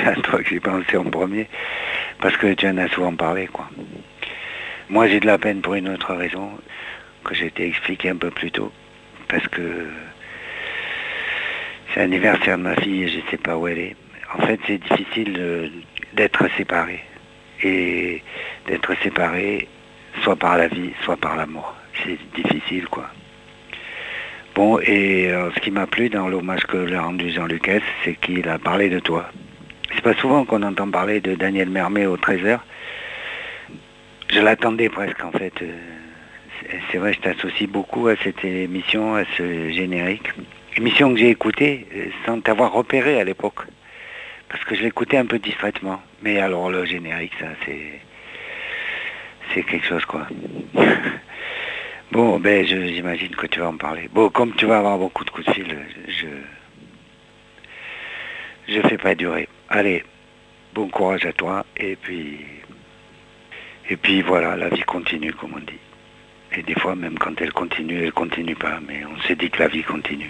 à toi que j'ai pensé en premier, parce que tu en as souvent parlé, quoi. Moi, j'ai de la peine pour une autre raison, que j'ai été expliqué un peu plus tôt, parce que c'est l'anniversaire de ma fille et je ne sais pas où elle est. En fait, c'est difficile d'être séparé. Et d'être séparé, soit par la vie, soit par la mort. C'est difficile, quoi. Bon, et ce qui m'a plu dans l'hommage que l'a rendu Jean-Luc S, c'est qu'il a parlé de toi. C'est pas souvent qu'on entend parler de Daniel Mermet au 13h. Je l'attendais presque, en fait. C'est vrai, je t'associe beaucoup à cette émission, à ce générique. Émission que j'ai écoutée sans t'avoir repéré à l'époque. Parce que je l'écoutais un peu discrètement. Mais alors, le générique, ça, c'est quelque chose, quoi. Bon, ben, j'imagine que tu vas en parler. Bon, comme tu vas avoir beaucoup de coups de fil, je fais pas durer. Allez, bon courage à toi, et puis voilà, la vie continue, comme on dit. Et des fois, même quand elle continue pas, mais on s'est dit que la vie continue.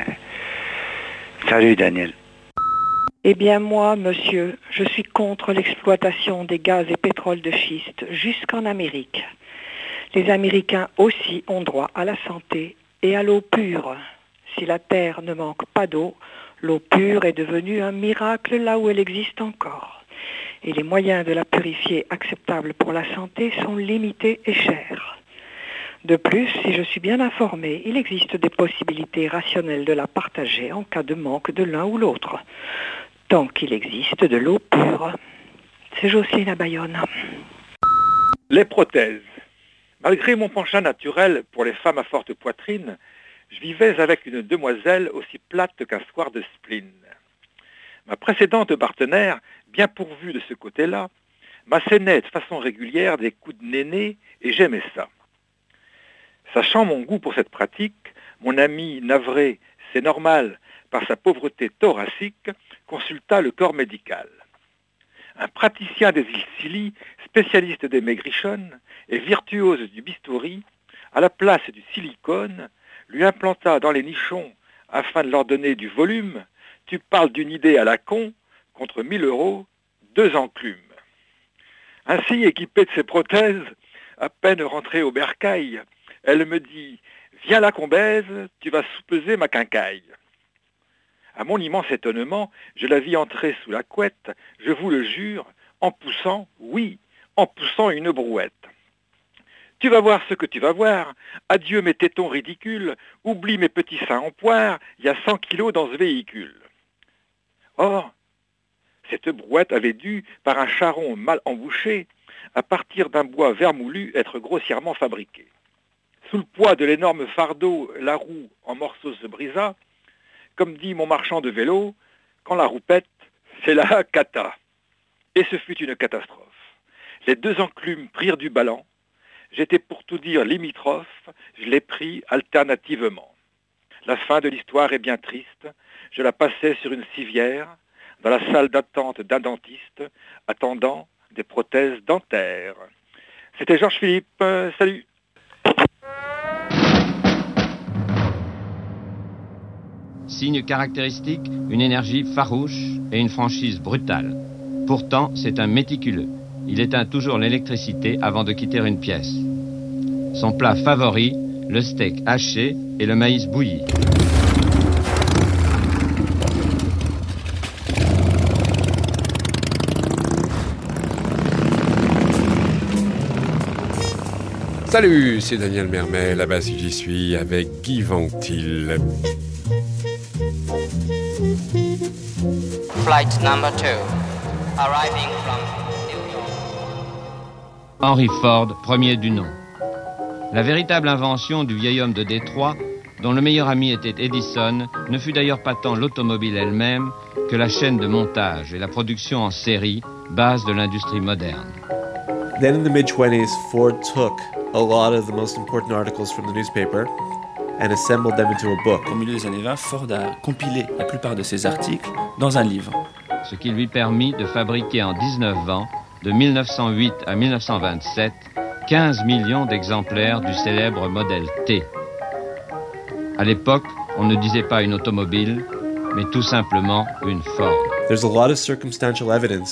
Salut, Daniel. Eh bien moi, monsieur, je suis contre l'exploitation des gaz et pétroles de schiste jusqu'en Amérique. Les Américains aussi ont droit à la santé et à l'eau pure. Si la Terre ne manque pas d'eau, l'eau pure est devenue un miracle là où elle existe encore. Et les moyens de la purifier acceptables pour la santé sont limités et chers. De plus, si je suis bien informé, il existe des possibilités rationnelles de la partager en cas de manque de l'un ou l'autre, tant qu'il existe de l'eau pure. C'est Jocelyne à Bayonne. Les prothèses. Malgré mon penchant naturel pour les femmes à forte poitrine, je vivais avec une demoiselle aussi plate qu'un square de spleen. Ma précédente partenaire, bien pourvue de ce côté-là, m'assénait de façon régulière des coups de néné et j'aimais ça. Sachant mon goût pour cette pratique, mon ami navré, c'est normal, par sa pauvreté thoracique, consulta le corps médical. Un praticien des îles Scilly, spécialiste des maigrichonnes et virtuose du bistouri, à la place du silicone, lui implanta dans les nichons, afin de leur donner du volume, tu parles d'une idée à la con, contre 1 000 €, 2 enclumes. Ainsi équipée de ses prothèses, à peine rentrée au bercail, elle me dit « Viens là qu'on baise, tu vas soupeser ma quincaille ». À mon immense étonnement, je la vis entrer sous la couette, je vous le jure, en poussant, oui, en poussant une brouette. Tu vas voir ce que tu vas voir, adieu mes tétons ridicules, oublie mes petits seins en poire, il y a 100 kilos dans ce véhicule. Or, cette brouette avait dû, par un charron mal embouché, à partir d'un bois vermoulu, être grossièrement fabriquée. Sous le poids de l'énorme fardeau, la roue en morceaux se brisa. Comme dit mon marchand de vélo, quand la roue pète, c'est la cata. Et ce fut une catastrophe. Les 2 enclumes prirent du ballon. J'étais pour tout dire limitrophe, je les pris alternativement. La fin de l'histoire est bien triste. Je la passais sur une civière, dans la salle d'attente d'un dentiste, attendant des prothèses dentaires. C'était Georges Philippe, salut. Signe caractéristique, une énergie farouche et une franchise brutale. Pourtant, c'est un méticuleux. Il éteint toujours l'électricité avant de quitter une pièce. Son plat favori, le steak haché et le maïs bouilli. Salut, c'est Daniel Mermet, là-bas si j'y suis, avec Guy Ventil. Flight number 2, arriving from New York. Henry Ford, premier du nom. La véritable invention du vieil homme de Détroit, dont le meilleur ami était Edison, ne fut d'ailleurs pas tant l'automobile elle-même que la chaîne de montage et la production en série, base de l'industrie moderne. Then in the mid-20s, Ford took a lot of the most important articles from the newspaper and assembled them into a book. Au milieu des années 20, Ford a compilé la plupart de ses articles dans un livre. Ce qui lui permit de fabriquer en 19 ans, de 1908 à 1927, 15 millions d'exemplaires du célèbre modèle T. À l'époque, on ne disait pas une automobile, mais tout simplement une Ford. There's a lot of circumstantial evidence